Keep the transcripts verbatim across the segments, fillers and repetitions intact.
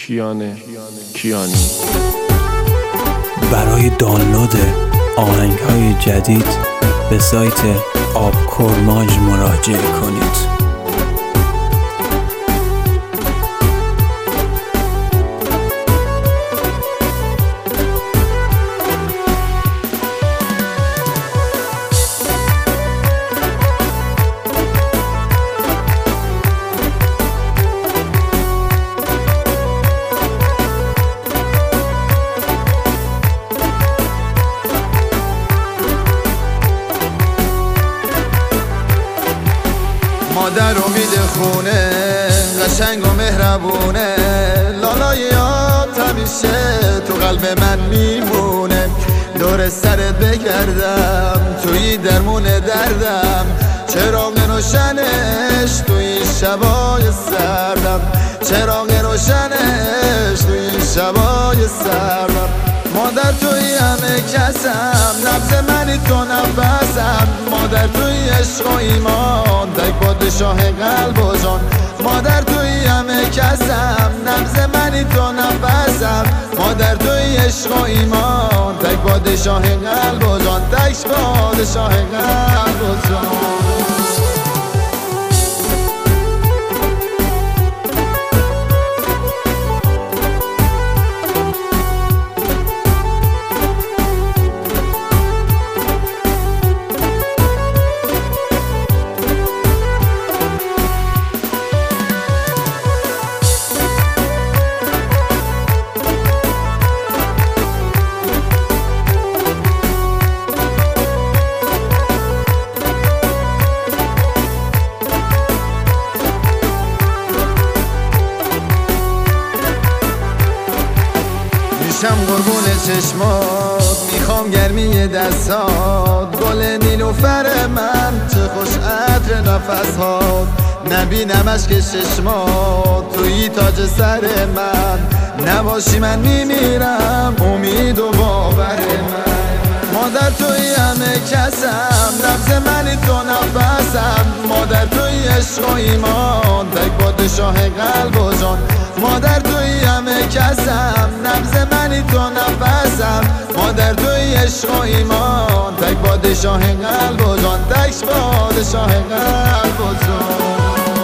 کیان کیانی. برای دانلود آهنگ‌های جدید به سایت آبکرماج مراجعه کنید. مادر امید خونه قشنگ و مهربونه، لالای یاد همیشه تو قلب من میمونه. دور سرت بگردم توی درمون دردم، چراغ روشنش توی شبای سردم، چراغ روشنش توی شبای سردم. مادر توی همه کسم، نبض منی تو نفسم. مادر توی عشق و ایمان، تک پادشاه قلب و جان. مادر توی همه کسم، نبض منی تو نفسم. مادر توی عشق و ایمان، تک پادشاه قلب و جان، تک پادشاه قلب و جان. میشم قربون چشمات، میخوام گرمی دستات. گل نیلوفر من چه خوش عطر نفسات، نبینمش که چشمات توی تاج سر من. نباشی من میمیرم امید و باور من. مادر توی همه کسم، نبض منی تو نفسم. مادر توی عشق و ایمان، تک پادشاه قلب و جان. مادر توی همه کسم، نبض منی تو نفسم. مادر توی عشق و ایمان، تک پادشاه قلب و جان، تک پادشاه قلب و جان.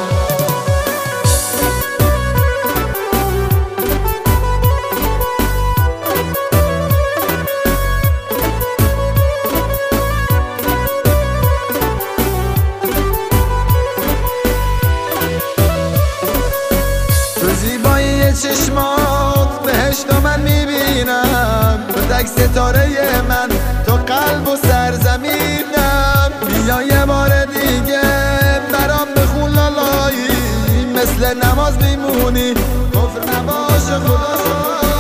زیبایی چشمات بهشت من میبینم، تو تک ستاره من، تو قلب و سرزمینم. بیا یه بار دیگه برام بخون لالایی، مثل نماز میمونی کفر نباشه خدا.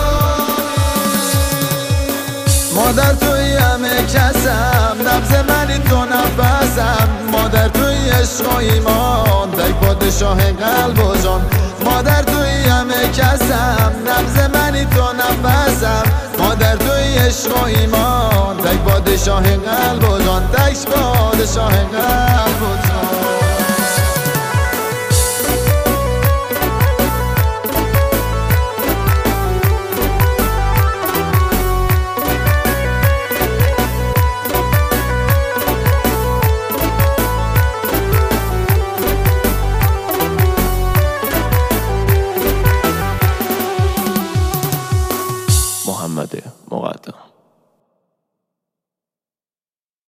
مادر توی همه کسم، نبض منی تو نفسم. مادر توی عشق و ایمان، تک پادشاه قلب و جان. مادر توی همه کسم، نبض منی تو نفسم. مادر توی عشق و ایمان، تک پادشاه قلب و جان، تک پادشاه قلب و جان. محمد مقدم.